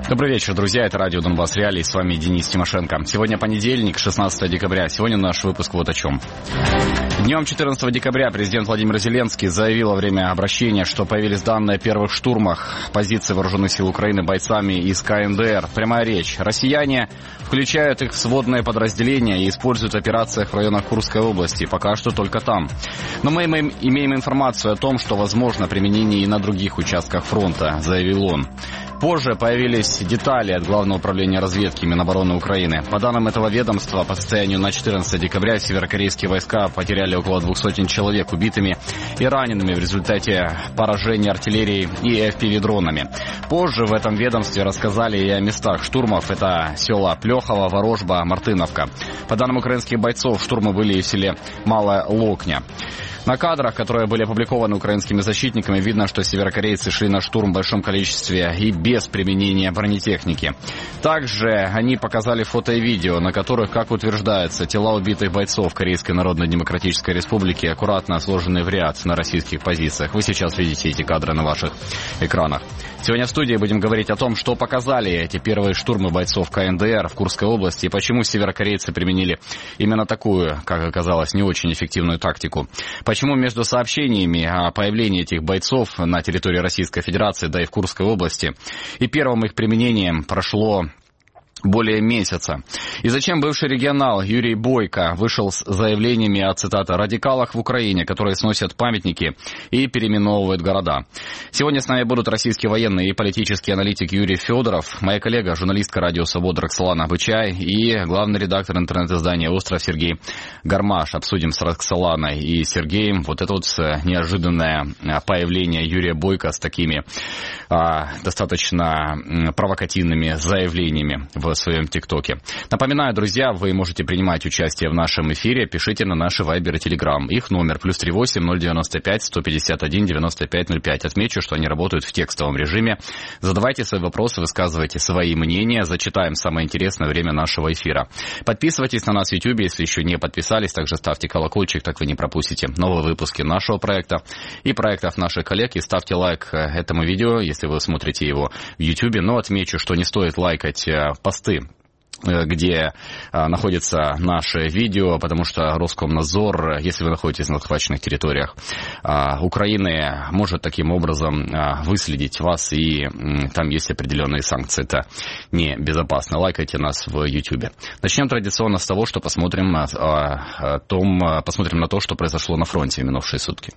Добрый вечер, друзья. Это радио Донбасс Реалии. С вами Денис Тимошенко. Сегодня понедельник, 16 декабря. Сегодня наш выпуск вот о чем. Днем 14 декабря президент Владимир Зеленский заявил во время обращения, что появились данные о первых штурмах позиций вооруженных сил Украины бойцами из КНДР. Прямая речь. Россияне включают их в сводные подразделения и используют в операциях в районах Курской области. Пока что только там. Но мы имеем информацию о том, что возможно применение и на других участках фронта, заявил он. Позже появились детали от Главного управления разведки Минобороны Украины. По данным этого ведомства, по состоянию на 14 декабря северокорейские войска потеряли около 200 человек убитыми и ранеными в результате поражения артиллерии и FPV-дронами. Позже в этом ведомстве рассказали и о местах штурмов. Это села Плехово, Ворожба, Мартыновка. По данным украинских бойцов, штурмы были и в селе Малая Локня. На кадрах, которые были опубликованы украинскими защитниками, видно, что северокорейцы шли на штурм в большом количестве и без применения бронетехники. Также они показали фото и видео, на которых, как утверждается, тела убитых бойцов Корейской Народно-Демократической Республики аккуратно сложены в ряд на российских позициях. Вы сейчас видите эти кадры на ваших экранах. Сегодня в студии будем говорить о том, что показали эти первые штурмы бойцов КНДР в Курской области и почему северокорейцы применили именно такую, как оказалось, не очень эффективную тактику. Почему между сообщениями о появлении этих бойцов на территории Российской Федерации, да и в Курской области, и первым их применением прошло более месяца. И зачем бывший регионал Юрий Бойко вышел с заявлениями о, цитата, «радикалах в Украине, которые сносят памятники и переименовывают города». Сегодня с нами будут российский военный и политический аналитик Юрий Федоров, моя коллега, журналистка радио «Свобода» Роксолана Бычай и главный редактор интернет-издания «Остров» Сергей Гармаш. Обсудим с Роксоланой и Сергеем вот это вот неожиданное появление Юрия Бойко с такими достаточно провокативными заявлениями в своем ТикТоке. Напоминаю, друзья, вы можете принимать участие в нашем эфире. Пишите на наши Вайбер и Телеграм. Их номер +38 095 151 95 05. Отмечу, что они работают в текстовом режиме. Задавайте свои вопросы, высказывайте свои мнения. Зачитаем самое интересное время нашего эфира. Подписывайтесь на нас в YouTube, если еще не подписались. Также ставьте колокольчик, так вы не пропустите новые выпуски нашего проекта и проектов наших коллег. И ставьте лайк этому видео, если вы смотрите его в YouTube. Но отмечу, что не стоит лайкать посты, где находится наше видео, потому что Роскомнадзор, если вы находитесь на захваченных территориях Украины, может таким образом выследить вас, и там есть определенные санкции. Это небезопасно. Лайкайте нас в YouTube. Начнем традиционно с того, что посмотрим на то, что произошло на фронте в минувшие сутки.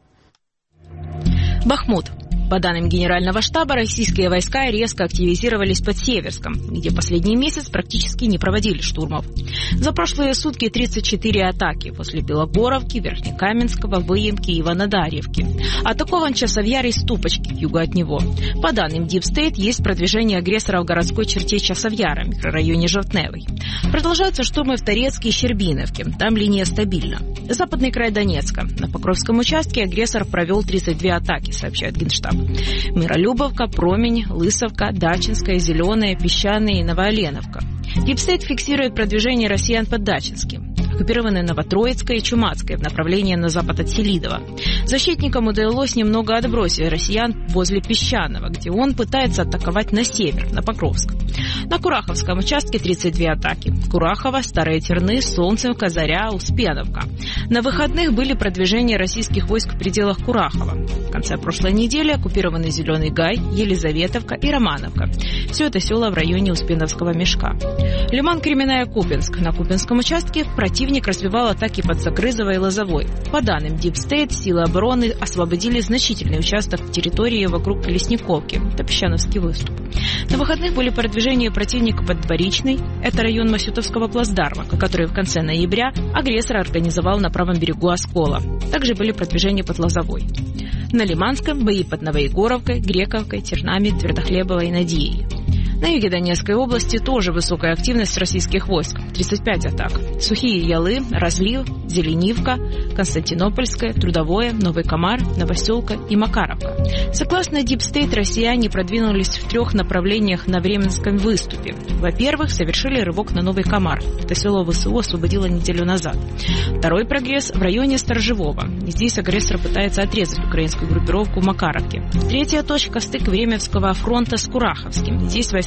Бахмут. По данным Генерального штаба, российские войска резко активизировались под Северском, где последний месяц практически не проводили штурмов. За прошлые сутки 34 атаки после Белогоровки, Верхнекаменского, Выемки и Иванодарьевки. Атакован Часовьяр и Ступочки, к югу от него. По данным Deep State, есть продвижение агрессора в городской черте Часовьяра, микрорайоне Жовтневый. Продолжаются штурмы в Торецке и Щербиновке, там линия стабильна. Западный край Донецка. На Покровском участке агрессор провел 32 атаки, сообщает Генштаб. Миролюбовка, Промень, Лысовка, Дачинская, Зеленая, Песчаная и Новооленовка. Дипстейт фиксирует продвижение россиян под Дачинским. Оккупированы Новотроицкая и Чумацкая в направлении на запад от Селидова. Защитникам удалось немного отбросить россиян возле Песчаного, где он пытается атаковать на север, на Покровск. На Кураховском участке 32 атаки. Курахово, Старые Терны, Солнцевка, Заря, Успеновка. На выходных были продвижения российских войск в пределах Курахова. В конце прошлой недели оккупированы Зеленый Гай, Елизаветовка и Романовка. Все это села в районе Успеновского мешка. Лиман, Кременная, Купинск. На Купинском участке противник разбивал атаки под Закрызово и Лозовой. По данным Deep State, силы обороны освободили значительный участок территории вокруг Лесниковки. Это Песчановский выступ. На выходных были продвижения противника под Дворичный. Это район Масютовского плацдарма, который в конце ноября агрессор организовал на правом берегу Оскола. Также были продвижения под Лозовой. На Лиманском бои под Новоегоровкой, Грековкой, Тернами, Твердохлебовой и Надеей. На юге Донецкой области тоже высокая активность российских войск. 35 атак. Сухие Ялы, Разлив, Зеленивка, Константинопольская, Трудовое, Новый Комар, Новоселка и Макаровка. Согласно Deep State, россияне продвинулись в 3 направлениях на Временском выступе. Во-первых, совершили рывок на Новый Комар. Это село ВСУ освободило неделю назад. Второй прогресс в районе Сторожевого. Здесь агрессор пытается отрезать украинскую группировку в Макаровке. Третья точка – стык Временского фронта с Кураховским. Здесь войска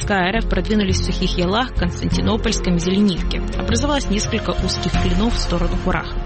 войска РФ продвинулись в Сухих Ялах, Константинопольском и Зеленивке. Образовалось несколько узких клинов в сторону Кураха.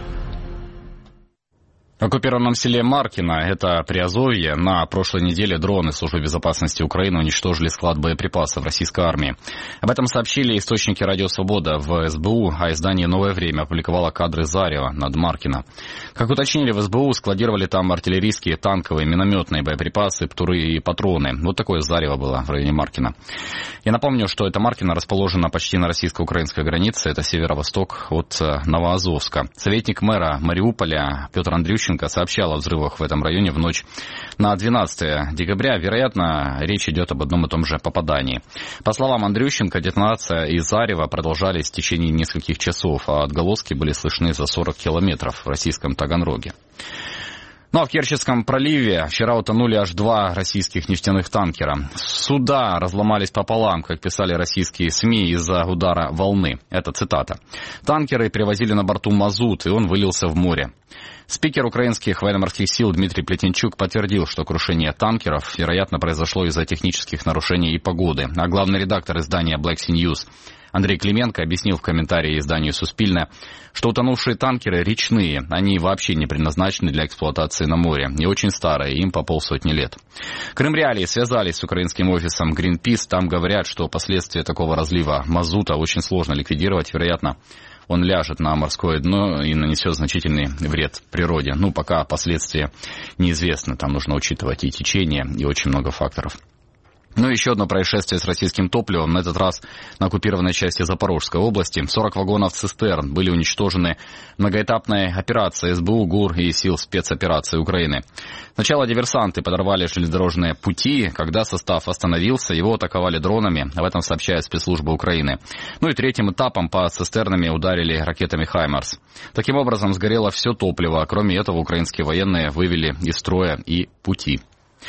В оккупированном селе Маркино, это Приазовье, на прошлой неделе дроны Службы безопасности Украины уничтожили склад боеприпасов российской армии. Об этом сообщили источники «Радио Свобода» в СБУ, а издание «Новое время» опубликовало кадры зарева над Маркино. Как уточнили в СБУ, складировали там артиллерийские, танковые, минометные боеприпасы, птуры и патроны. Вот такое зарево было в районе Маркино. Я напомню, что это Маркино расположено почти на российско-украинской границе, это северо-восток от Новоазовска. Советник мэра Мариуполя Петр Андрющенко сообщал о взрывах в этом районе в ночь на 12 декабря. Вероятно, речь идет об одном и том же попадании. По словам Андрющенко, детонация и зарево продолжались в течение нескольких часов, а отголоски были слышны за 40 километров в российском Таганроге. Ну а в Керченском проливе вчера утонули аж 2 российских нефтяных танкера. Суда разломались пополам, как писали российские СМИ, из-за удара волны. Это цитата. Танкеры привозили на борту мазут, и он вылился в море. Спикер украинских военно-морских сил Дмитрий Плетенчук подтвердил, что крушение танкеров, вероятно, произошло из-за технических нарушений и погоды. А главный редактор издания Black Sea News Андрей Клименко объяснил в комментарии изданию «Суспильне», что утонувшие танкеры речные, они вообще не предназначены для эксплуатации на море и очень старые, им по 500 лет. Крымреалии связались с украинским офисом Greenpeace, там говорят, что последствия такого разлива мазута очень сложно ликвидировать, вероятно, он ляжет на морское дно и нанесет значительный вред природе. Ну, пока последствия неизвестны, там нужно учитывать и течение, и очень много факторов. Ну, еще одно происшествие с российским топливом, на этот раз на оккупированной части Запорожской области. 40 вагонов цистерн были уничтожены многоэтапной операцией СБУ, ГУР и сил спецоперации Украины. Сначала диверсанты подорвали железнодорожные пути, когда состав остановился, его атаковали дронами, об этом сообщает спецслужба Украины. Ну и третьим этапом по цистернам ударили ракетами «Хаймарс». Таким образом, сгорело все топливо, кроме этого украинские военные вывели из строя и пути.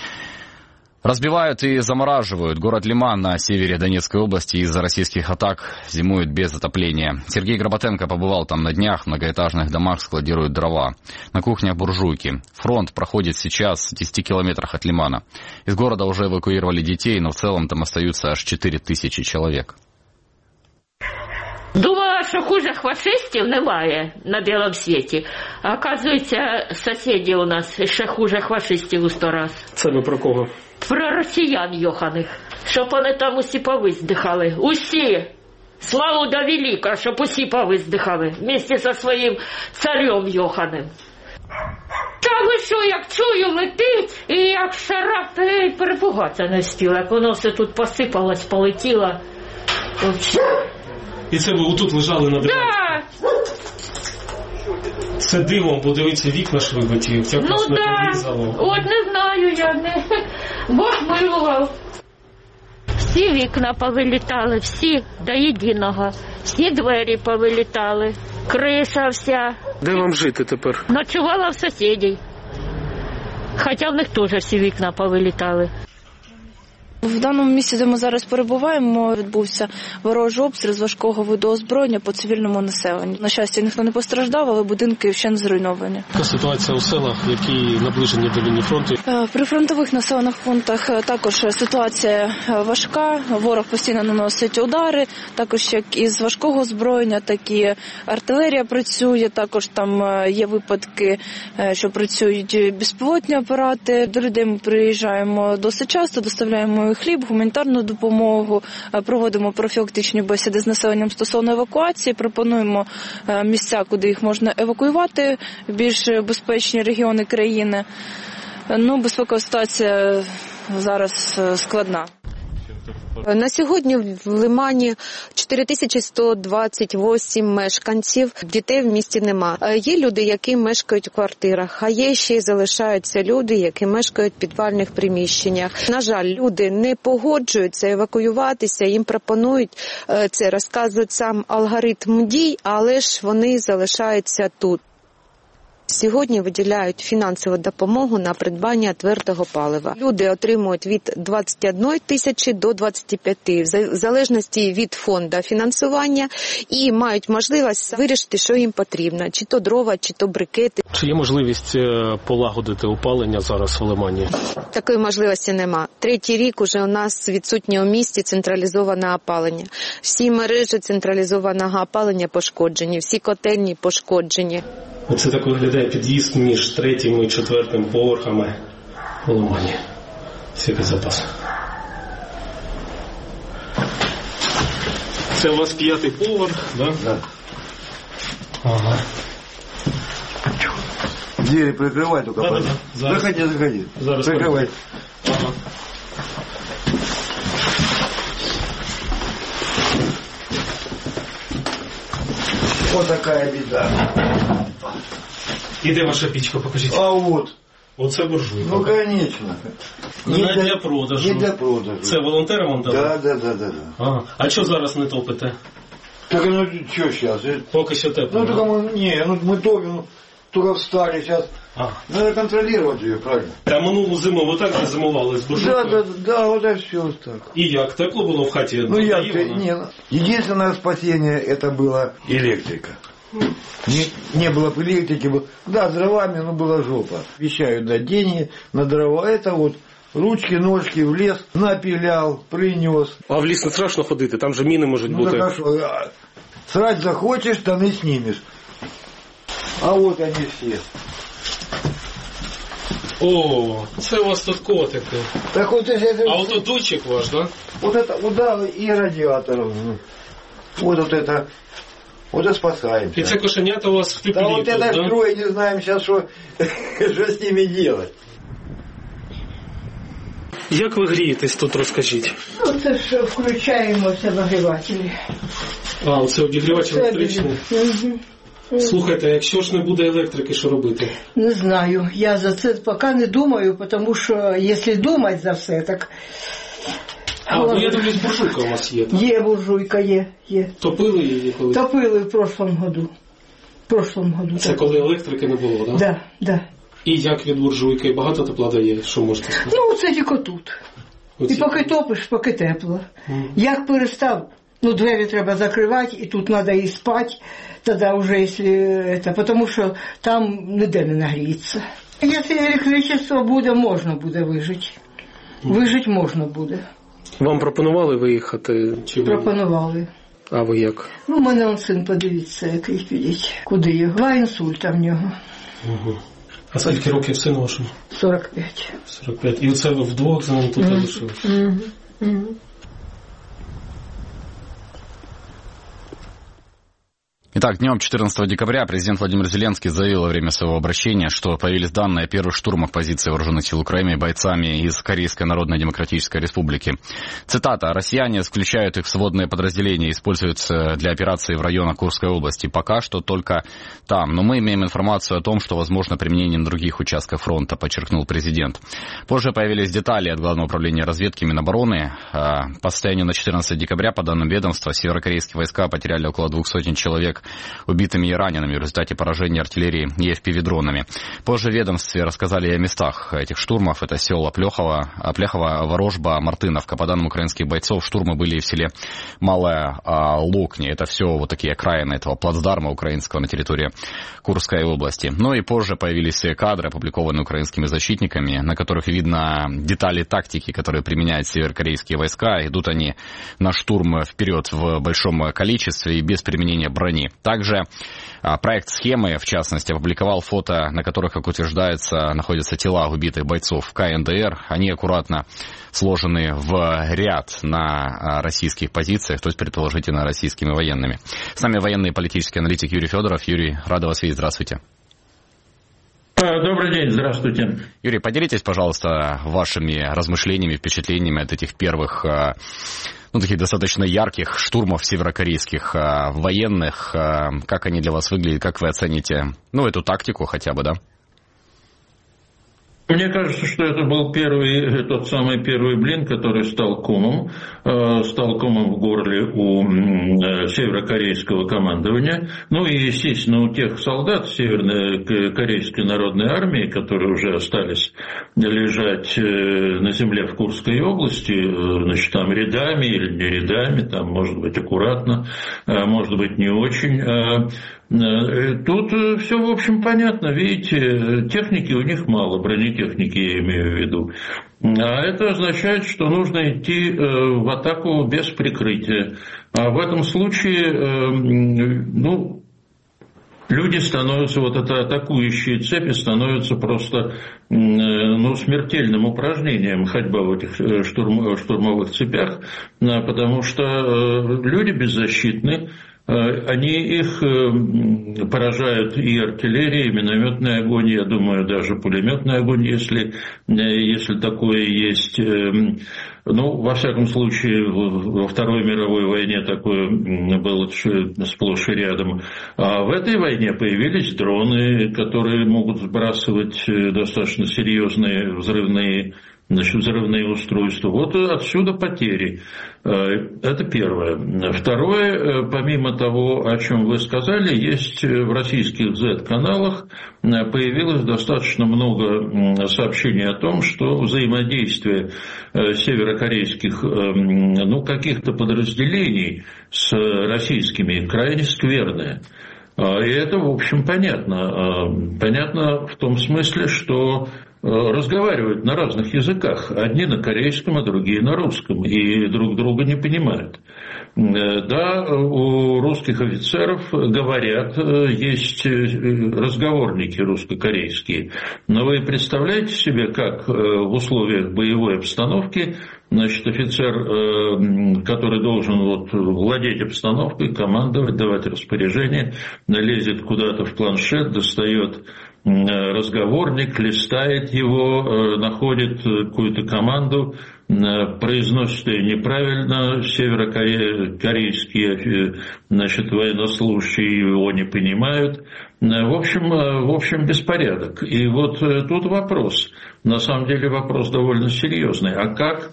Разбивают и замораживают. Город Лиман на севере Донецкой области из-за российских атак зимует без отопления. Сергей Гроботенко побывал там на днях. В многоэтажных домах складируют дрова. На кухнях буржуйки. Фронт проходит сейчас в 10 километрах от Лимана. Из города уже эвакуировали детей, но в целом там остаются аж 4000 человек. Думала, що хуже фашистів немає на білому світі. А оказується, сусіди у нас ще хуже фашистів у 100 раз. Це ви про кого? Про росіян йоханих. Щоб вони там усі повиздихали. Усі. Славу до велика, щоб усі повиздихали. Вместе зі своїм царем йоханим. Та ви що, як чую, летить, і як шарапе, перепугатися не встигла. Як воно все тут посипалось, полетіло. І це ви отут лежали на дивані? Да. Це дивом, бо дивіться, вікна ж вибиті, як вас не порізало. От не знаю я, не. Бог милував. Всі вікна повилітали, всі до єдиного. Всі двері повилітали, криша вся. Де вам жити тепер? Ночувала в сусідів. Хоча в них теж всі вікна повилітали. В даному місці, де ми зараз перебуваємо, відбувся ворожий обстріл з важкого виду озброєння по цивільному населенню. На щастя, ніхто не постраждав, але будинки ще не зруйновані. Яка ситуація у селах, які наближені до лінії фронту? При фронтових населених пунктах також ситуація важка. Ворог постійно наносить удари, також як із важкого озброєння, так і артилерія працює. Також там є випадки, що працюють безпілотні апарати. До людей ми приїжджаємо досить часто, доставляємо хліб, гуманітарну допомогу, проводимо профілактичні бесіди з населенням стосовно евакуації, пропонуємо місця, куди їх можна евакуювати, в більш безпечні регіони країни. Безпекова ситуація зараз складна. На сьогодні в Лимані 4128 мешканців, дітей в місті нема. Є люди, які мешкають в квартирах, а є ще й залишаються люди, які мешкають в підвальних приміщеннях. На жаль, люди не погоджуються евакуюватися, їм пропонують це, розказують сам алгоритм дій, але ж вони залишаються тут. Сьогодні виділяють фінансову допомогу на придбання твердого палива. Люди отримують від 21 тисячі до 25, в залежності від фонду фінансування, і мають можливість вирішити, що їм потрібно, чи то дрова, чи то брикети. Чи є можливість полагодити опалення зараз в Лимані? Такої можливості нема. 3-й рік уже у нас відсутнє у місті централізоване опалення. Всі мережі централізованого опалення пошкоджені, всі котельні пошкоджені. Оце так виглядає під'їзд між 3-м і 4-м поверхами в Лимані. Скільки запас. Це у вас 5-й поверх, да? Да. Ага. Двери прикрывай только. Да. Заходи. Зараз прикрывай. Ага. Вот такая беда. І де ваша пічка, покажіть? А вот. Оце буржуйка. Ну, конечно. Не для продажу. Не для продажу. Це волонтерам вам дали? Да. Ага. А що зараз не топите? Так, ну, что сейчас? Поки що тепло. Ну, только мы топим, только встали сейчас. Надо контролировать ее, правильно? А минулу зиму ви так зимували з буржуйкою? Да, вот это все так. І як? Тепло було в хаті? Ну, единственное спасение это была электрика. Не было бы электрики, да, с дровами, но была жопа. Обещают дать деньги на дрова, это вот ручки, ножки в лес, напилял, принес. А в ліс не страшно ходити? Там же міни можуть бути. Ну, так а что, срать захочешь, штаны снимешь. А вот они все. О, це у вас тут котики. Так вот это... А вот дучик ваш, да? Вот это удавы и радиатор. Вот это... Вот и спасаемся. И це кошенята у вас в теплі. Да вот это да? трое не знаем сейчас, что с ними делать. Як ви грієтесь тут, розкажіть? Ну, це ж включаємося нагрівателі. А, це обігрівач електричний? Угу. Слухайте, а якщо ж не буде електрики, що робити? Не знаю, я за це поки не думаю, тому що якщо думати за все, так... Ну я дивлюсь, буржуйка у вас є. Так? Є буржуйка, є. Топили її колись? Топили в прошлому году. Це коли електрики не було, так? Да, да. І як від буржуйки? Багато тепла дає? Що можете сказати? Ну, це тільки тут. І поки топиш, поки тепло. Як перестав, двері треба закривати, і тут треба і спати, тоді вже, якщо, тому що там ніде не нагріється. Якщо електричество буде, можна буде вижити. Вижити можна буде. Вам пропонували виїхати? Чи пропонували. А ви як? У мене он син, подивіться, який підіть. Куди його? 2 інсульта в нього. Угу. А скільки років сину вашому? 45. 45. І оце ви вдвох з ним тут залишилися? Итак, днем 14 декабря президент Владимир Зеленский заявил во время своего обращения, что появились данные о первых штурмах позиций вооруженных сил Украины бойцами из Корейской Народно-Демократической Республики. Цитата. «Россияне включают их в сводные подразделения, используются для операций в районах Курской области. Пока что только там. Но мы имеем информацию о том, что возможно применение на других участках фронта», подчеркнул президент. Позже появились детали от Главного управления разведки Минобороны. По состоянию на 14 декабря, по данным ведомства, северокорейские войска потеряли около 200 человек убитыми и ранеными в результате поражения артиллерии и FPV-дронами. Позже в ведомстве рассказали и о местах этих штурмов. Это села Плехово, Ворожба, Мартыновка. По данным украинских бойцов, штурмы были и в селе Малая Лукни. Это все вот такие окраины этого плацдарма украинского на территории Курской области. Ну и позже появились кадры, опубликованные украинскими защитниками, на которых видно детали тактики, которые применяют северокорейские войска. Идут они на штурм вперед в большом количестве и без применения брони. Также проект схемы, в частности, опубликовал фото, на которых, как утверждается, находятся тела убитых бойцов КНДР. Они аккуратно сложены в ряд на российских позициях, то есть предположительно российскими военными. С нами военный и политический аналитик Юрий Федоров. Юрий, рада вас видеть. Здравствуйте. Добрый день, здравствуйте. Юрий, поделитесь, пожалуйста, вашими размышлениями, впечатлениями от этих первых, таких достаточно ярких штурмов северокорейских военных. Как они для вас выглядят, как вы оцените, эту тактику хотя бы, да? Мне кажется, что это был тот самый первый блин, который стал комом в горле у северокорейского командования. Ну и, естественно, у тех солдат Северокорейской народной армии, которые уже остались лежать на земле в Курской области, значит, там рядами или не рядами, там, может быть, аккуратно, может быть, не очень. Тут все, в общем, понятно. Видите, техники у них мало, бронетехники я имею в виду. А это означает, что нужно идти в атаку без прикрытия. А в этом случае, люди становятся, вот это атакующие цепи становятся просто смертельным упражнением ходьба в этих штурмовых цепях, потому что люди беззащитны. Их поражают и артиллерия, и минометный огонь, я думаю, даже пулеметный огонь, если такое есть. Во всяком случае, во Второй мировой войне такое было сплошь и рядом. А в этой войне появились дроны, которые могут сбрасывать достаточно серьезные взрывные устройства. Вот отсюда потери. Это первое. Второе, помимо того, о чем вы сказали, есть в российских Z-каналах появилось достаточно много сообщений о том, что взаимодействие северокорейских каких-то подразделений с российскими крайне скверное. И это, в общем, понятно. Понятно в том смысле, что разговаривают на разных языках. Одни на корейском, а другие на русском. И друг друга не понимают. Да, у русских офицеров, говорят, есть разговорники русско-корейские. Но вы представляете себе, как в условиях боевой обстановки, офицер, который должен владеть обстановкой, командовать, давать распоряжение, лезет куда-то в планшет, достает разговорник, листает его, находит какую-то команду, произносит ее неправильно, северокорейские военнослужащие его не понимают. В общем, беспорядок. И вот тут вопрос, на самом деле вопрос довольно серьезный. А как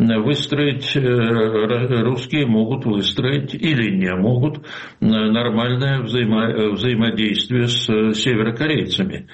русские могут выстроить или не могут нормальное взаимодействие с северокорейцами?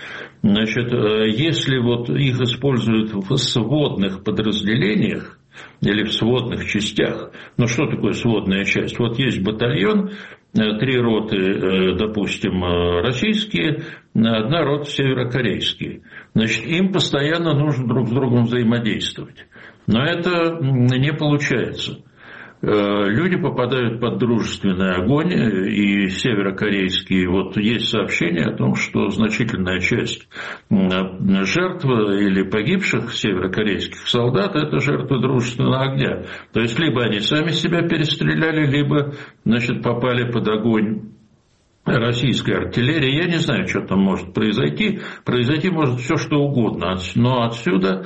Если их используют в сводных подразделениях или в сводных частях, что такое сводная часть? Вот есть батальон, 3 роты, допустим, российские, 1 рота северокорейские. Им постоянно нужно друг с другом взаимодействовать. Но это не получается. Люди попадают под дружественный огонь, и северокорейские, есть сообщение о том, что значительная часть жертв или погибших северокорейских солдат – это жертвы дружественного огня. То есть, либо они сами себя перестреляли, либо, попали под огонь российской артиллерии. Я не знаю, что там может произойти. Произойти может все, что угодно. Но отсюда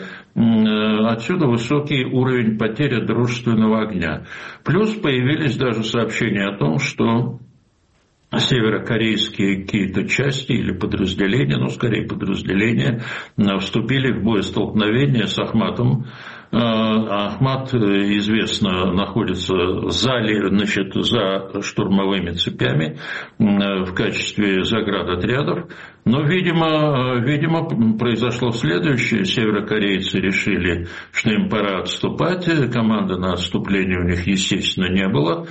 высокий уровень потери дружественного огня. Плюс появились даже сообщения о том, что северокорейские какие-то части или подразделения, скорее подразделения, вступили в боестолкновение с Ахматом. Ахмат, известно, находится за штурмовыми цепями в качестве заградотрядов. Но, видимо, произошло следующее. Северокорейцы решили, что им пора отступать. Команды на отступление у них, естественно, не было.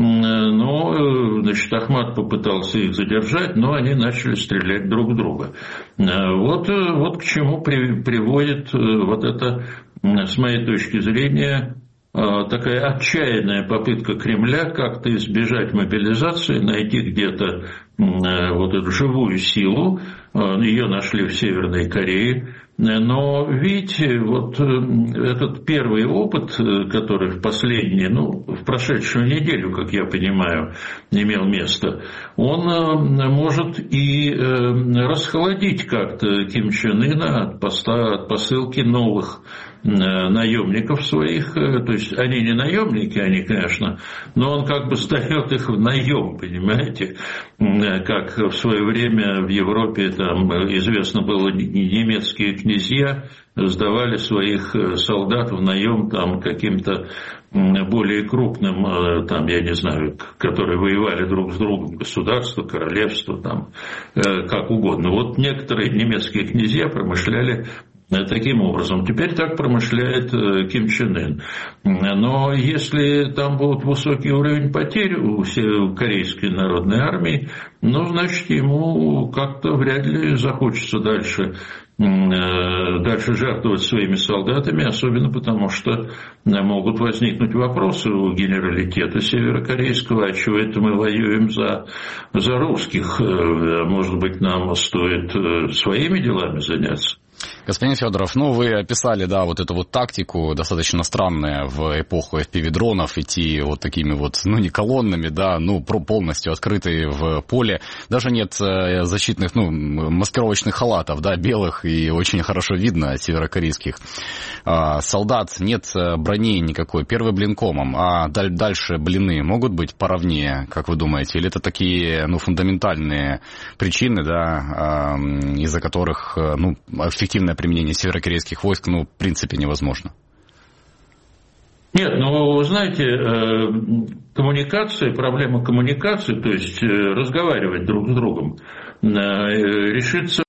Но, Ахмат попытался их задержать, но они начали стрелять друг в друга. Вот к чему приводит это, с моей точки зрения, такая отчаянная попытка Кремля как-то избежать мобилизации, найти где-то эту живую силу. Ее нашли в Северной Корее. Но, видите, этот первый опыт, который в прошедшую неделю, как я понимаю, имел место, он может и расхолодить как-то Ким Чен Ына от посылки новых наемников своих. То есть они не наемники, они, конечно, но он как бы сдает их в наем, понимаете? как в свое время в Европе, там известно было, немецкие князья сдавали своих солдат в наем там каким-то более крупным, там, я не знаю, которые воевали друг с другом, государство, королевство, там, как угодно. Вот некоторые немецкие князья промышляли таким образом. Теперь так промышляет Ким Чен Ын. Но если там будет высокий уровень потерь у Корейской народной армии, ну, значит, ему как-то вряд ли захочется дальше жертвовать своими солдатами, особенно потому, что могут возникнуть вопросы у генералитета северокорейского, а чего это мы воюем за русских? Может быть, нам стоит своими делами заняться? Господин Федоров, ну вы описали, да, вот эту вот тактику, достаточно странная в эпоху FPV-дронов, идти вот такими вот, ну не колоннами, да, ну полностью открытые в поле. Даже нет защитных, ну, маскировочных халатов, да, белых, и очень хорошо видно северокорейских солдат. Нет брони никакой, первый блин комом, а дальше блины могут быть поровнее, как вы думаете? Или это такие, ну, фундаментальные причины, да, из-за которых, ну, эффективное применение северокорейских войск, ну, в принципе, невозможно? Нет, ну, вы знаете, коммуникация, проблема коммуникации, то есть разговаривать друг с другом, решится,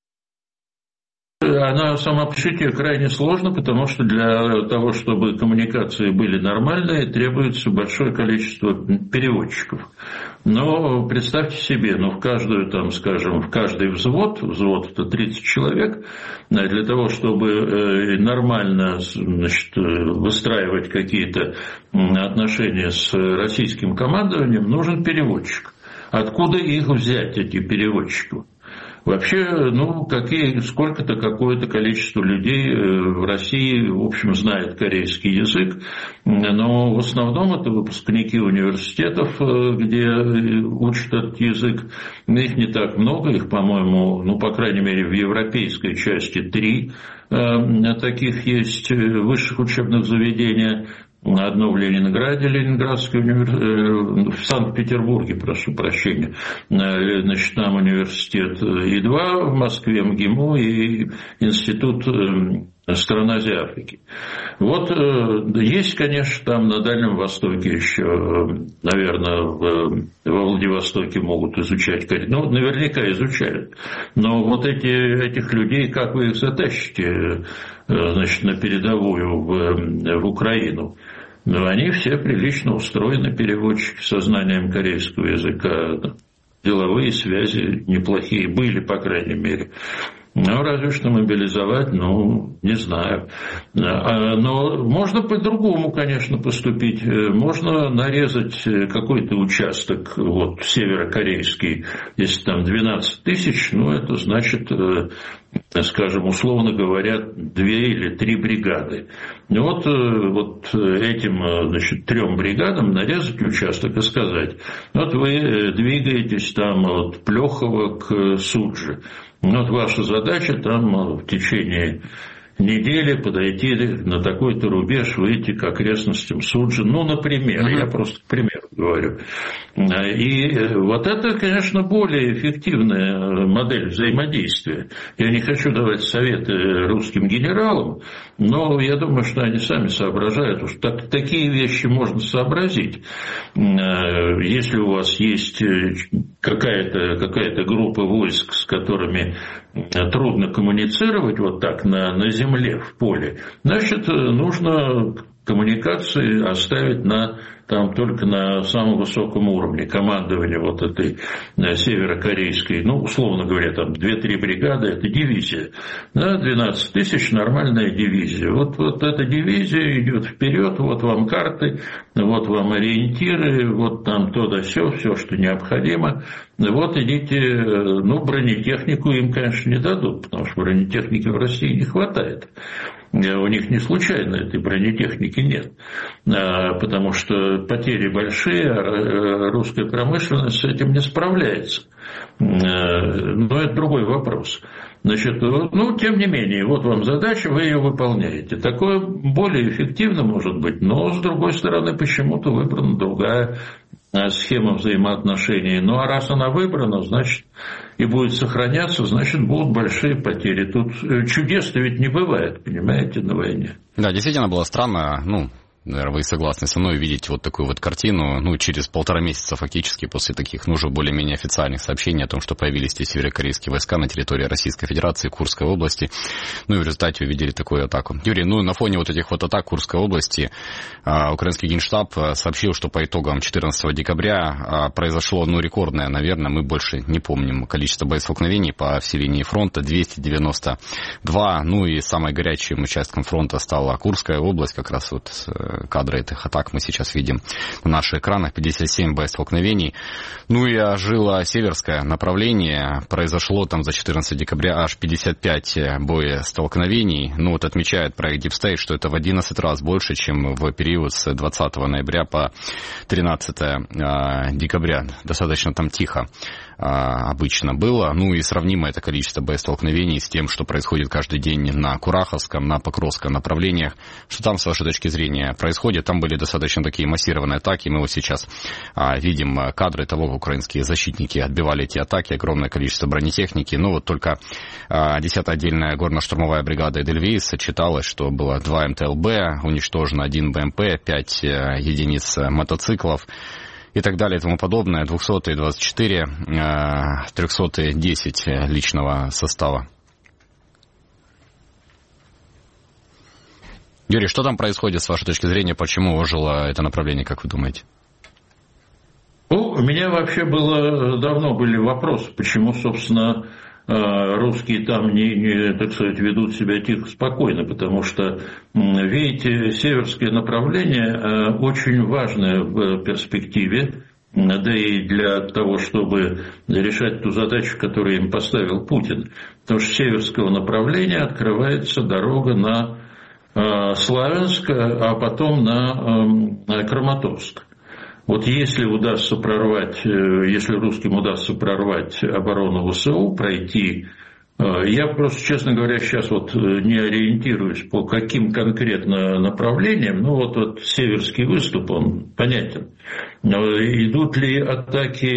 она сама по себе крайне сложна, потому что для того, чтобы коммуникации были нормальные, требуется большое количество переводчиков. Но представьте себе, ну, в каждую, там, скажем, в каждый взвод это 30 человек, для того, чтобы нормально, значит, выстраивать какие-то отношения с российским командованием, нужен переводчик. Откуда их взять, эти переводчиков? Вообще, ну, сколько-то, какое-то количество людей в России, в общем, знает корейский язык, но в основном это выпускники университетов, где учат этот язык. Их не так много, их, по-моему, ну, по крайней мере, в европейской части 3 таких есть высших учебных заведения. Одно в Ленинграде, Ленинградский университет, в Санкт-Петербурге, прошу прощения, значит, там университет, и 2 в Москве, МГИМО и Институт стран Азии и Африки. Вот есть, конечно, там на Дальнем Востоке еще, наверное, во Владивостоке могут изучать, ну, наверняка изучают, но вот этих людей, как вы их затащите, значит, на передовую в Украину? Но они все прилично устроены, переводчики со знанием корейского языка, деловые связи неплохие были, по крайней мере. Ну, разве что мобилизовать, ну, не знаю. Но можно по-другому, конечно, поступить. Можно нарезать какой-то участок, вот, северокорейский, если там 12 тысяч, ну, это значит, скажем, условно говоря, 2 или 3 бригады. Вот этим, значит, 3 бригадам нарезать участок и сказать, вот вы двигаетесь там от Плёхова к Суджи. Вот ваша задача там в течение недели подойти на такой-то рубеж, выйти к окрестностям Суджи. Ну, например, я просто к примеру говорю. И вот это, конечно, более эффективная модель взаимодействия. Я не хочу давать советы русским генералам, но я думаю, что они сами соображают, уж такие вещи можно сообразить. Если у вас есть какая-то группа войск, с которыми трудно коммуницировать вот так на земле, в поле, значит, нужно коммуникации оставить там только на самом высоком уровне командования вот этой северокорейской, ну, условно говоря, там 2-3 бригады, это дивизия. Да, 12 тысяч, нормальная дивизия. Вот эта дивизия идет вперед, вот вам карты, вот вам ориентиры, вот там то да сё, все, что необходимо. Вот идите, ну, бронетехнику им, конечно, не дадут, потому что бронетехники в России не хватает. У них не случайно этой бронетехники нет, потому что потери большие, а русская промышленность с этим не справляется. Но это другой вопрос. Значит, ну, тем не менее, вот вам задача, вы ее выполняете. Такое более эффективно может быть, но, с другой стороны, почему-то выбрана другая схема взаимоотношений. Ну а раз она выбрана, значит, и будет сохраняться, значит, будут большие потери. Тут чудес-то ведь не бывает, понимаете, на войне. Да, действительно было странно, наверное, вы согласны со мной, видеть вот такую вот картину, через 1,5 месяца фактически после таких, уже более-менее официальных сообщений о том, что появились здесь северокорейские войска на территории Российской Федерации, Курской области, и в результате увидели такую атаку. Юрий, на фоне вот этих вот атак Курской области, украинский генштаб сообщил, что по итогам 14 декабря произошло, рекордное, наверное, мы больше не помним количество боестолкновений по всей линии фронта, 292, и самым горячим участком фронта стала Курская область, как раз вот кадры этих атак мы сейчас видим на наших экранах, 57 боестолкновений. И ожило северское направление, произошло там за 14 декабря аж 55 боестолкновений. Отмечает проект Deep State, что это в 11 раз больше, чем в период с 20 ноября по 13 декабря. Достаточно там тихо обычно было. И сравнимо это количество боестолкновений с тем, что происходит каждый день на Кураховском, на Покровском направлениях. Что там, с вашей точки зрения, происходит? Там были достаточно такие массированные атаки. Мы вот сейчас видим кадры того, как украинские защитники отбивали эти атаки, огромное количество бронетехники. Только 10-я отдельная горно-штурмовая бригада Эдельвейс отчиталась, что было 2 МТЛБ, уничтожено 1 БМП, 5 единиц мотоциклов и так далее и тому подобное. 200-е 24, 300-е 10 личного состава. Юрий, что там происходит с вашей точки зрения? Почему ожило это направление, как вы думаете? У меня вообще давно были вопросы, почему, собственно, русские там так сказать, ведут себя тихо, спокойно, потому что, видите, северское направление очень важное в перспективе, да и для того, чтобы решать ту задачу, которую им поставил Путин. Потому что с северского направления открывается дорога на Славянск, а потом на Краматорск. Вот если русским удастся прорвать оборону ВСУ, пройти, я просто, честно говоря, сейчас не ориентируюсь по каким конкретно направлениям, северский выступ, он понятен. Идут ли атаки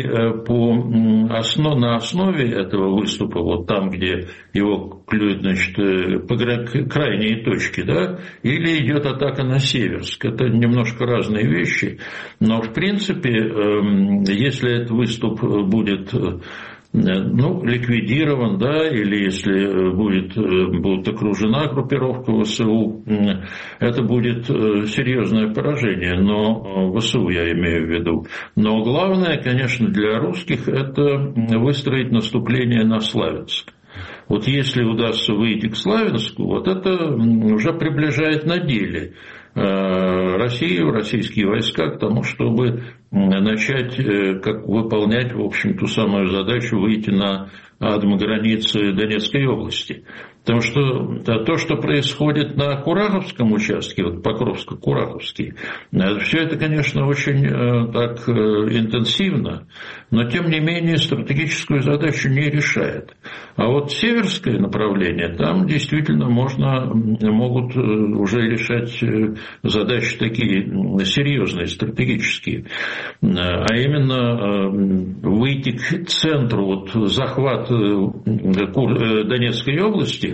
на основе этого выступа, там, где его клюют, по крайней точке, да, или идет атака на Северск. Это немножко разные вещи, но в принципе, если этот выступ будет ликвидирован, да, или если будет окружена группировка ВСУ, это будет серьезное поражение, но ВСУ я имею в виду. Но главное, конечно, для русских это выстроить наступление на Славянск. Если удастся выйти к Славянску, это уже приближает на деле Россию, российские войска к тому, чтобы начать выполнять, в общем, ту самую задачу выйти на границы Донецкой области. Потому что то, что происходит на Кураховском участке, Покровско-Кураховский, все это, конечно, очень так интенсивно, но, тем не менее, стратегическую задачу не решает. А северское направление, там действительно могут уже решать задачи такие серьезные, стратегические. А именно выйти к центру, захват Донецкой области,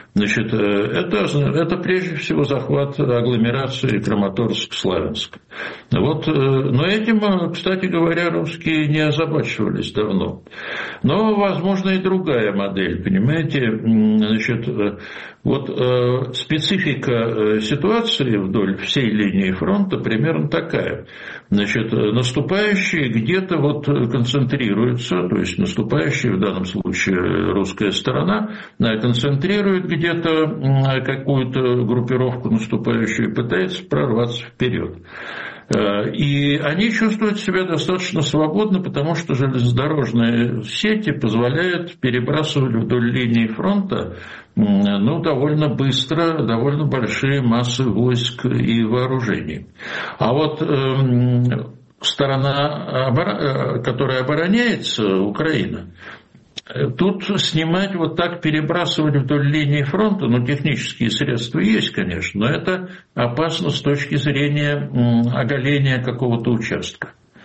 это прежде всего захват агломерации Краматорск-Славянск. Но этим, кстати говоря, русские не озабачивались давно. Но, возможно, и другая модель, понимаете, специфика ситуации вдоль всей линии фронта примерно такая. Наступающие где-то концентрируются, то есть наступающие, в данном случае русская сторона, концентрирует где-то какую-то группировку наступающую и пытается прорваться вперед. И они чувствуют себя достаточно свободно, потому что железнодорожные сети позволяют перебрасывать вдоль линии фронта довольно быстро, довольно большие массы войск и вооружений. А сторона, которая обороняется, Украина, тут снимать так, перебрасывать вдоль линии фронта, технические средства есть, конечно, но это опасно с точки зрения оголения какого-то участка.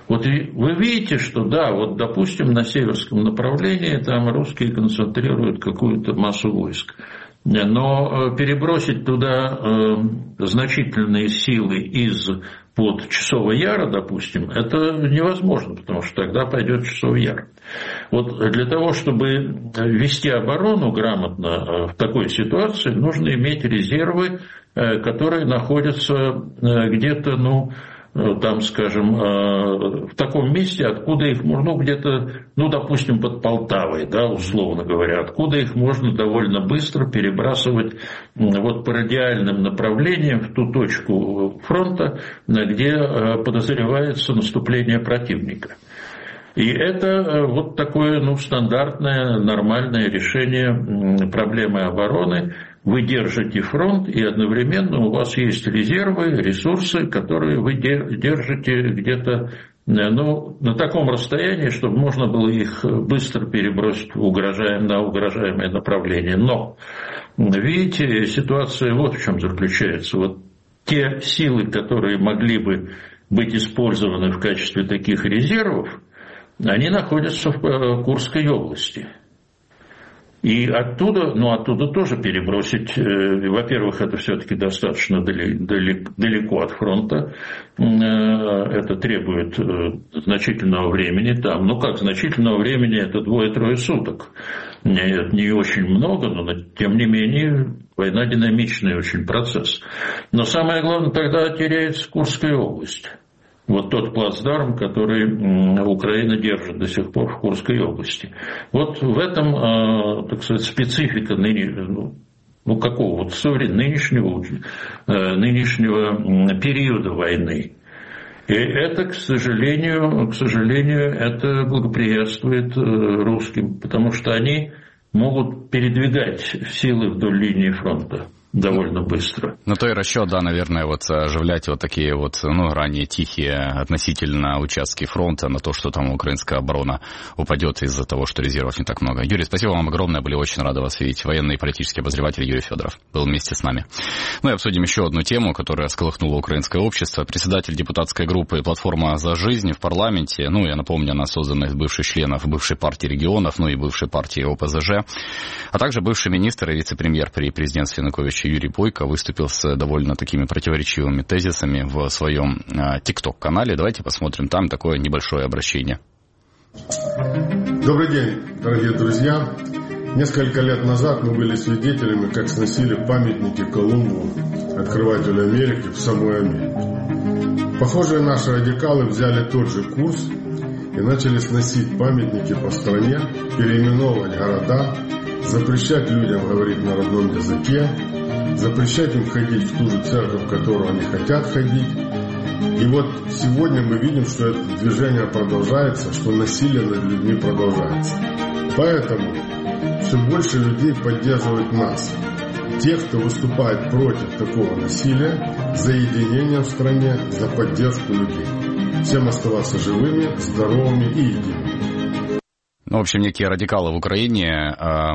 Вот вы видите, что да, вот допустим на северском направлении там русские концентрируют какую-то массу войск. Но перебросить туда значительные силы из-под Часового Яра, допустим, это невозможно, потому что тогда пойдет Часовый Яр. Вот для того, чтобы вести оборону грамотно в такой ситуации, нужно иметь резервы, которые находятся где-то, там, скажем, в таком месте, откуда их можно, где-то, допустим, под Полтавой, да, условно говоря, откуда их можно довольно быстро перебрасывать вот по радиальным направлениям в ту точку фронта, где подозревается наступление противника. И это вот такое, стандартное, нормальное решение проблемы обороны. Вы держите фронт, и одновременно у вас есть резервы, ресурсы, которые вы держите где-то на таком расстоянии, чтобы можно было их быстро перебросить на угрожаемое направление. Но, видите, ситуация вот в чем заключается. Вот те силы, которые могли бы быть использованы в качестве таких резервов, они находятся в Курской области. И оттуда тоже перебросить, во-первых, это все-таки достаточно далеко от фронта, это требует значительного времени там, как значительного времени, это 2-3 суток. Это не очень много, но тем не менее война динамичный очень процесс. Но самое главное, тогда теряется Курская область. Вот тот плацдарм, который Украина держит до сих пор в Курской области. Вот в этом, так сказать, специфика нынешнего периода войны. И это, к сожалению, это благоприятствует русским, потому что они могут передвигать силы вдоль линии фронта довольно быстро. То и расчет, да, наверное, оживлять вот такие ранее тихие относительно участки фронта на то, что там украинская оборона упадет из-за того, что резервов не так много. Юрий, спасибо вам огромное, были очень рады вас видеть. Военный и политический обозреватель Юрий Федоров был вместе с нами. И обсудим еще одну тему, которая всколыхнула украинское общество. Председатель депутатской группы «Платформа за жизнь» в парламенте, я напомню, она создана из бывших членов бывшей партии регионов, и бывшей партии ОПЗЖ, а также бывший министр и вице-премьер при президентстве Януковича Юрий Бойко выступил с довольно такими противоречивыми тезисами в своем ТикТок-канале. Давайте посмотрим там такое небольшое обращение. Добрый день, дорогие друзья. Несколько лет назад мы были свидетелями, как сносили памятники Колумбу, открывателю Америки, в самой Америке. Похожие наши радикалы взяли тот же курс и начали сносить памятники по стране, переименовывать города, запрещать людям говорить на родном языке, запрещать им ходить в ту же церковь, в которую они хотят ходить. И вот сегодня мы видим, что это движение продолжается, что насилие над людьми продолжается. Поэтому все больше людей поддерживают нас. Тех, кто выступает против такого насилия, за единение в стране, за поддержку людей. Всем оставаться живыми, здоровыми и едиными. В общем, некие радикалы в Украине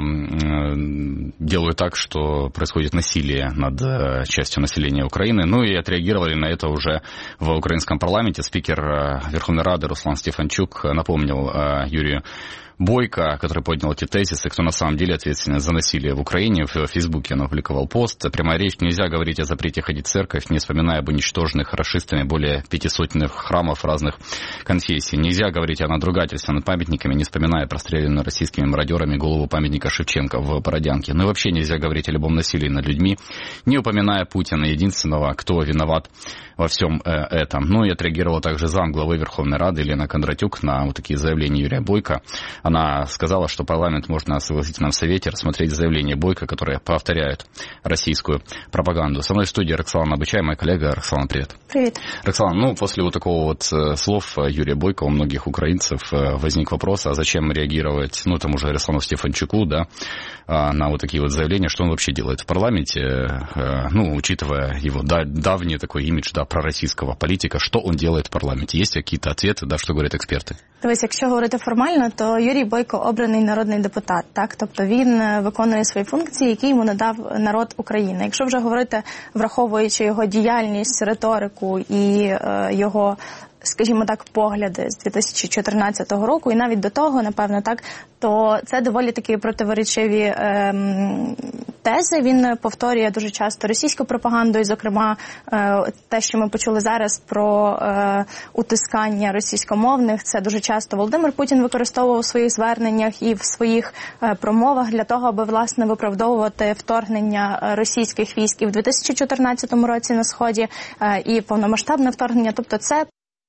делают так, что происходит насилие над частью населения Украины. И отреагировали на это уже в украинском парламенте. Спикер Верховной Рады Руслан Стефанчук напомнил Юрию Бойко, который поднял эти тезисы, кто на самом деле ответственен за насилие в Украине. В Фейсбуке он опубликовал пост. Прямая речь: нельзя говорить о запрете ходить в церковь, не вспоминая об уничтоженных рашистами более 500 храмов разных конфессий. Нельзя говорить о надругательстве над памятниками, не вспоминая простреленную российскими мародерами голову памятника Шевченко в Бородянке. И вообще нельзя говорить о любом насилии над людьми, не упоминая Путина, единственного, кто виноват во всем этом. И отреагировала также замглавы Верховной Рады Елена Кондратюк на такие заявления Юрия Бойко. Она сказала, что парламент может на согласительном совете рассмотреть заявление Бойко, которые повторяют российскую пропаганду. Со мной в студии Роксолана Бычай, моя коллега. Роксолана, привет. Привет. Роксолана, после такого слов Юрия Бойко у многих украинцев возник вопрос, а зачем реагировать, тому же Руслану Стефанчуку, да, на такие заявления, что он вообще делает в парламенте, учитывая его давний такой имидж, пророссийского политика, что он делает в парламенте? Есть какие-то ответы, что говорят експерти? Дивись, якщо говорити формально, то Юрій Бойко обраний народний депутат, так? Тобто він виконує свої функції, які йому надав народ України. Якщо вже говорити, враховуючи його діяльність, риторику і його скажімо так, погляди з 2014 року, і навіть до того, напевно, так, то це доволі такі противоречиві тези. Він повторює дуже часто російську пропаганду, і, зокрема, те, що ми почули зараз про утискання російськомовних, це дуже часто Володимир Путін використовував у своїх зверненнях і в своїх промовах для того, аби, власне, виправдовувати вторгнення російських військ і в 2014 році на Сході, і повномасштабне вторгнення. Тобто це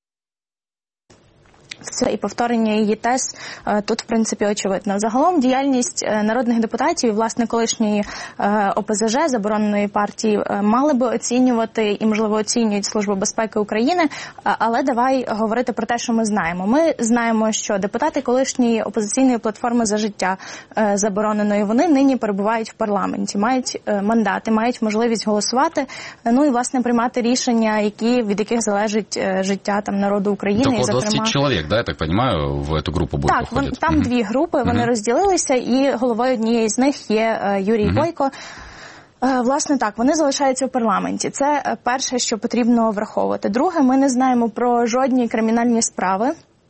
і повторення її тез тут, в принципі, очевидно. Загалом діяльність народних депутатів, власне, колишньої ОПЗЖ, забороненої партії, мали би оцінювати і, можливо, оцінюють Служба безпеки України, але давай говорити про те, що ми знаємо. Ми знаємо, що депутати колишньої опозиційної платформи «За життя» забороненої, вони нині перебувають в парламенті, мають мандати, мають можливість голосувати, ну і, власне, приймати рішення, від яких залежить життя там народу України. Около 20 чоловік, да, я так розумію, в цю групу буде входити? Так, там дві групи, вони розділилися, і головою однієї з них є Юрій Бойко. Власне, так, вони залишаються в парламенті. Це перше, що потрібно враховувати. Друге, ми не знаємо про жодні кримінальні справи,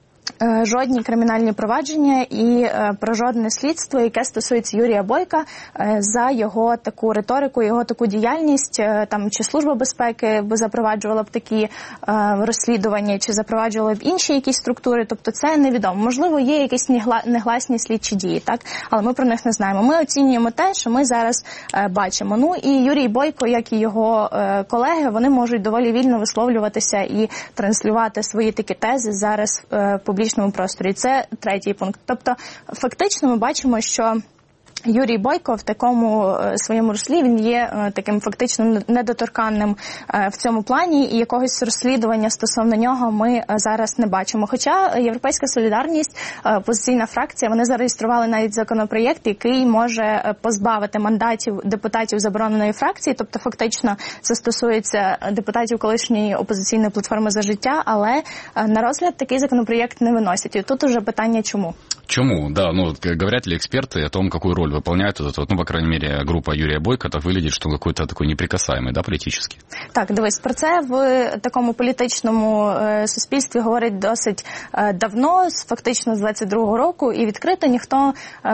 жодні кримінальні провадження і про жодне слідство, яке стосується Юрія Бойка за його таку риторику, його таку діяльність, там чи Служба безпеки запроваджувала б такі розслідування, чи запроваджувала б інші якісь структури, тобто це невідомо. Можливо, є якісь негласні слідчі дії, так, але ми про них не знаємо. Ми оцінюємо те, що ми зараз бачимо. Ну і Юрій Бойко, як і його колеги, вони можуть доволі вільно висловлюватися і транслювати свої такі тези зараз в публічному просторі. Це третій пункт. Тобто, фактично ми бачимо, що Юрій Бойко в такому своєму руслі, він є таким фактично недоторканним в цьому плані, і якогось розслідування стосовно нього ми зараз не бачимо. Хоча Європейська солідарність, опозиційна фракція, вони зареєстрували навіть законопроєкт, який може позбавити мандатів депутатів забороненої фракції, тобто фактично це стосується депутатів колишньої опозиційної платформи «За життя», але на розгляд такий законопроєкт не виносять. І тут уже питання чому. Чему? Да, ну, говорят ли эксперты о том, какую роль выполняет этот, ну, по крайней мере, группа Юрия Бойко, так выглядит, что он какой-то такой неприкасаемый, да, политически? Так, дивись, про це в такому політичному суспільстві говорить досить давно, фактично з 22-го року, і відкрито ніхто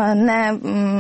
не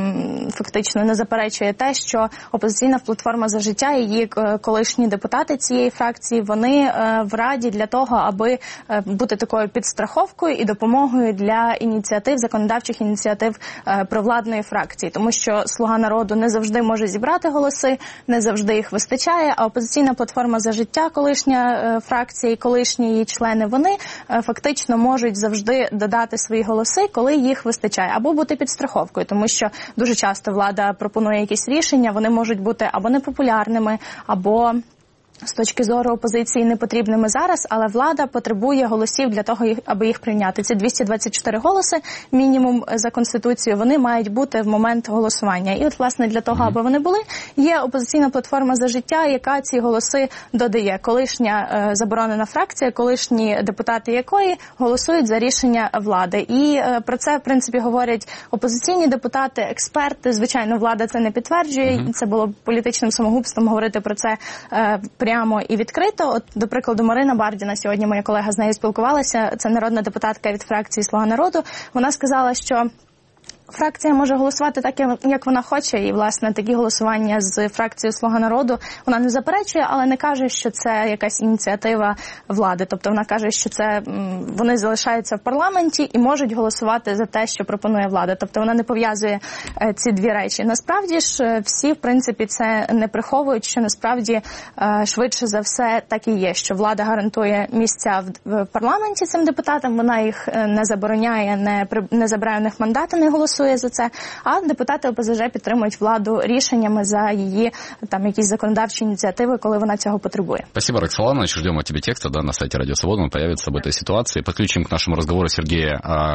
фактично не заперечує те, що опозиційна платформа «За життя» і її колишні депутати цієї фракції, вони в Раді для того, аби бути такою підстраховкою і допомогою для ініціатив, законодавчих ініціатив провладної фракції, тому що «Слуга народу» не завжди може зібрати голоси, не завжди їх вистачає, а опозиційна платформа «За життя», колишня фракція і колишні її члени, вони фактично можуть завжди додати свої голоси, коли їх вистачає, або бути підстраховкою, тому що дуже часто влада пропонує якісь рішення, вони можуть бути або непопулярними, або з точки зору опозиції непотрібними зараз, але влада потребує голосів для того, аби їх прийняти. Ці 224 голоси, мінімум за Конституцією, вони мають бути в момент голосування. І от, власне, для того, аби вони були, є опозиційна платформа «За життя», яка ці голоси додає. Колишня заборонена фракція, колишні депутати якої голосують за рішення влади. І про це, в принципі, говорять опозиційні депутати, експерти. Звичайно, влада це не підтверджує. Це було б політичним самогубством говорити про це прямо і відкрито. От, до прикладу, Марина Бардіна, сьогодні моя колега з нею спілкувалася, це народна депутатка від фракції «Слуга народу». Вона сказала, що фракція може голосувати так, як вона хоче, і, власне, такі голосування з фракцією «Слуга народу» вона не заперечує, але не каже, що це якась ініціатива влади. Тобто вона каже, що це вони залишаються в парламенті і можуть голосувати за те, що пропонує влада. Тобто вона не пов'язує ці дві речі. Насправді ж всі, в принципі, це не приховують, що насправді швидше за все так і є, що влада гарантує місця в парламенті цим депутатам, вона їх не забороняє, не забирає у них мандати, не голосує за це, а депутати ОПЗЖ підтримують владу рішеннями за її там якісь законодавчі ініціативи, коли вона цього потребує. Спасибо, Роксолана. Ждем от тебя текста, да, на сайте Радио Свобода, он появится об этой ситуации. Подключим к нашему разговору Сергея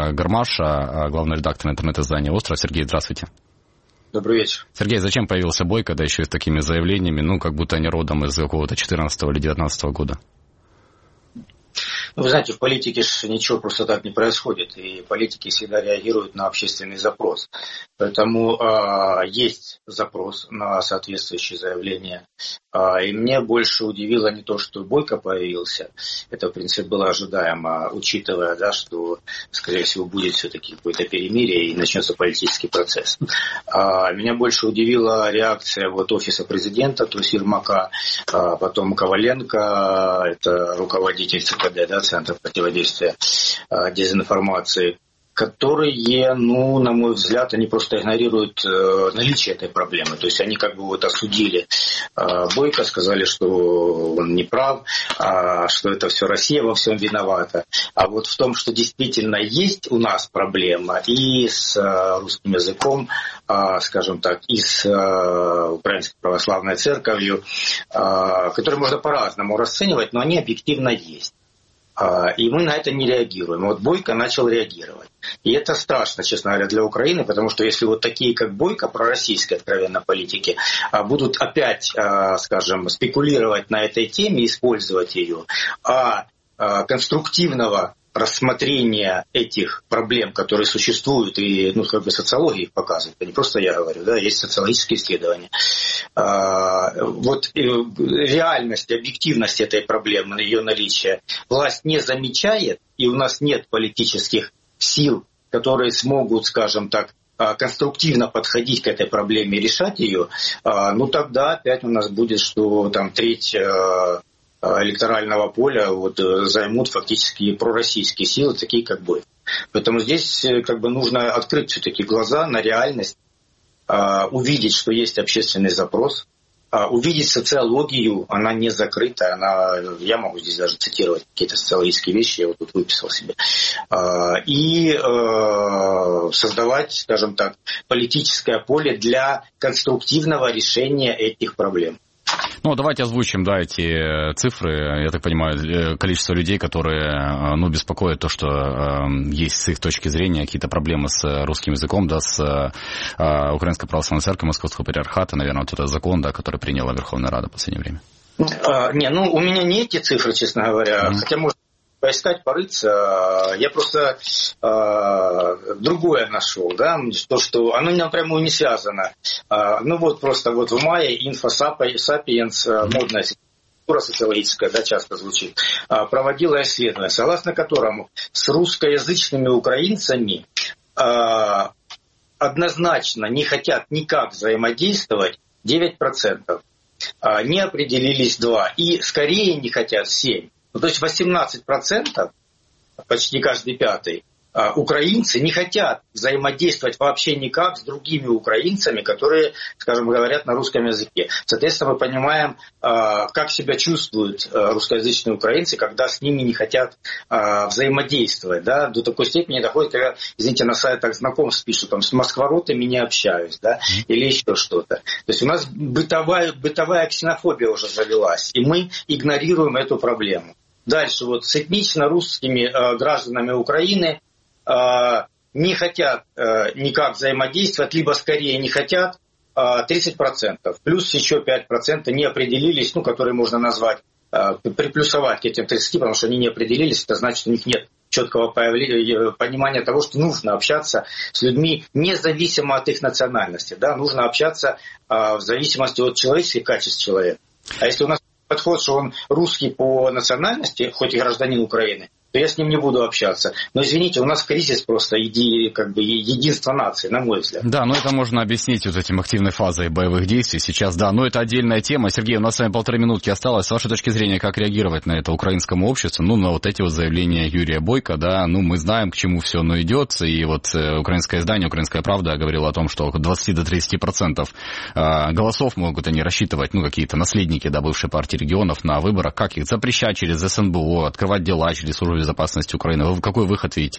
Гармаша, главного редактора интернет-издания «Остров». Сергей, здравствуйте. Добрый вечер. Сергей, зачем появился Бойко, да еще и с такими заявлениями, ну, как будто они родом из какого-то 14 или 19 года? Вы знаете, в политике же ничего просто так не происходит, и политики всегда реагируют на общественный запрос. Поэтому есть запрос на соответствующие заявления. И мне больше удивило не то, что Бойко появился, это, в принципе, было ожидаемо, учитывая, да, что, скорее всего, будет все-таки какое-то перемирие и начнется политический процесс. Меня больше удивила реакция вот офиса президента, то есть Ермака, потом Коваленко, это руководитель ЦКД, да, Центра противодействия дезинформации, которые, ну, на мой взгляд, они просто игнорируют наличие этой проблемы. То есть они как бы вот осудили Бойко, сказали, что он не прав, что это все Россия во всем виновата. А вот в том, что действительно есть у нас проблема и с русским языком, скажем так, и с Украинской православной церковью, которые можно по-разному расценивать, но они объективно есть. И мы на это не реагируем. Вот Бойко начал реагировать. И это страшно, честно говоря, для Украины, потому что если вот такие, как Бойко, пророссийские откровенно политики, будут опять, скажем, спекулировать на этой теме, использовать ее, конструктивного рассмотрения этих проблем, которые существуют, и, ну, как бы социология их показывает, это не просто я говорю, да, есть социологические исследования. Вот реальность, объективность этой проблемы, ее наличие власть не замечает, и у нас нет политических сил, которые смогут, скажем так, конструктивно подходить к этой проблеме и решать ее, ну тогда опять у нас будет, что там треть электорального поля вот займут фактически пророссийские силы, такие как Бойко. Поэтому здесь как бы нужно открыть все-таки глаза на реальность, увидеть, что есть общественный запрос, увидеть социологию, она не закрыта, я могу здесь даже цитировать какие-то социологические вещи, я вот тут выписал себе, и создавать, скажем так, политическое поле для конструктивного решения этих проблем. Ну, давайте озвучим, да, эти цифры. Я так понимаю, количество людей, которые, ну, беспокоят то, что есть с их точки зрения какие-то проблемы с русским языком, да, с Украинской православной церковью, Московского патриархата, наверное, вот этот закон, да, который приняла Верховная Рада в последнее время. У меня не эти цифры, честно говоря, хотя можно поискать, порыться. Я просто другое нашел, да, то, что оно напрямую не связано. Ну вот просто вот в мае InfoSapiens, модная структура социологическая, да, часто звучит, проводила исследование, согласно которому с русскоязычными украинцами однозначно не хотят никак взаимодействовать 9%, не определились 2%, и скорее не хотят 7%. Ну, то есть 18%, почти каждый пятый, украинцы не хотят взаимодействовать вообще никак с другими украинцами, которые, скажем, говорят на русском языке. Соответственно, мы понимаем, как себя чувствуют русскоязычные украинцы, когда с ними не хотят взаимодействовать. Да? До такой степени доходит, когда, извините, на сайтах знакомств пишут, там, с москворотами не общаюсь, да? Или еще что-то. То есть у нас бытовая ксенофобия уже завелась, и мы игнорируем эту проблему. Дальше вот с этнично русскими гражданами Украины не хотят никак взаимодействовать, либо скорее не хотят 30%. Плюс еще 5% не определились, ну, которые можно назвать, приплюсовать к этим 30%, потому что они не определились, это значит, у них нет четкого понимания того, что нужно общаться с людьми независимо от их национальности. Да? Нужно общаться в зависимости от человеческих качеств человека. А если у нас подход, что он русский по национальности, хоть и гражданин Украины, то я с ним не буду общаться. Но, извините, у нас кризис просто как бы единства нации, на мой взгляд. Да, но это можно объяснить вот этим активной фазой боевых действий сейчас, да. Но это отдельная тема. Сергей, у нас с вами 1,5 минутки осталось. С вашей точки зрения, как реагировать на это украинскому обществу? Ну, на вот эти вот заявления Юрия Бойко, да. Ну, мы знаем, к чему все оно идет. И вот украинское издание «Украинская правда» говорило о том, что от 20 до 30% голосов могут они рассчитывать, ну, какие-то наследники, да, бывшей партии регионов на выборах. Как их запрещать через СНБО, открывать дела через службу безопасности Украины? Вы какой выход видите?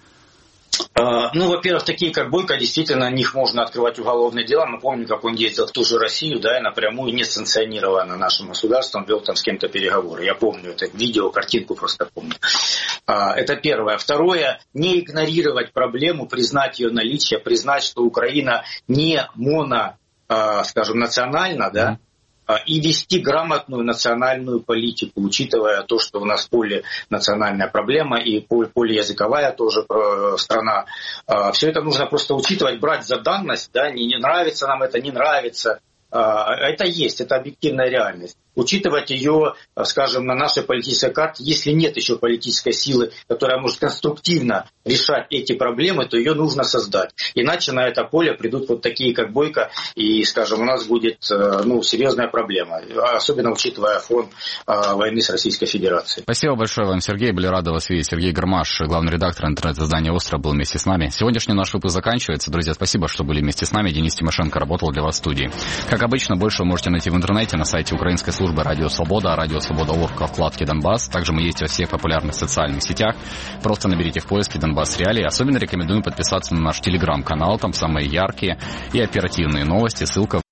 Ну, во-первых, такие как Бойко, действительно, на них можно открывать уголовное дело. Мы помним, как он ездил в ту же Россию, да, и напрямую несанкционированно нашим государством вел там с кем-то переговоры. Я помню это видео, картинку просто помню. Это первое. Второе, не игнорировать проблему, признать ее наличие, признать, что Украина не скажем, национальна, да, и вести грамотную национальную политику, учитывая то, что у нас полинациональная проблема и полиязыковая тоже страна. Все это нужно просто учитывать, брать за данность, да, не нравится нам это, не нравится. Это есть, это объективная реальность. Учитывать ее, скажем, на нашей политической карте, если нет еще политической силы, которая может конструктивно решать эти проблемы, то ее нужно создать. Иначе на это поле придут вот такие, как Бойко, и, скажем, у нас будет серьезная проблема, особенно учитывая фон войны с Российской Федерацией. Спасибо большое вам, Сергей. Были рады вас видеть. Сергей Гармаш, главный редактор интернет-издания «Остров», был вместе с нами. Сегодняшний наш выпуск заканчивается. Друзья, спасибо, что были вместе с нами. Денис Тимошенко работал для вас в студии. Как обычно, больше вы можете найти в интернете на сайте украинской службы «Радио Свобода», «Радио Свобода.орг» во вкладке «Донбасс». Также мы есть во всех популярных социальных сетях. Просто наберите в поиске «Донбасс Реалии». Особенно рекомендую подписаться на наш телеграм-канал. Там самые яркие и оперативные новости. Ссылка